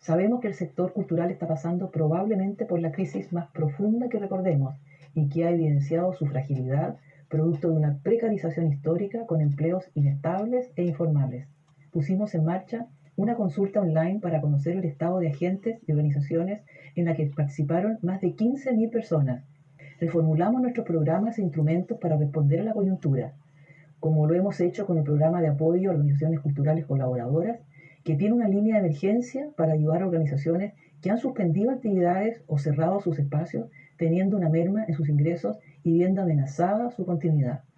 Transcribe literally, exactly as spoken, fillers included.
Sabemos que el sector cultural está pasando probablemente por la crisis más profunda que recordemos y que ha evidenciado su fragilidad, producto de una precarización histórica con empleos inestables e informales. Pusimos en marcha una consulta online para conocer el estado de agentes y organizaciones en la que participaron más de quince mil personas. Reformulamos nuestros programas e instrumentos para responder a la coyuntura, como lo hemos hecho con el programa de apoyo a organizaciones culturales colaboradoras, que tiene una línea de emergencia para ayudar a organizaciones que han suspendido actividades o cerrado sus espacios, teniendo una merma en sus ingresos y viendo amenazada su continuidad.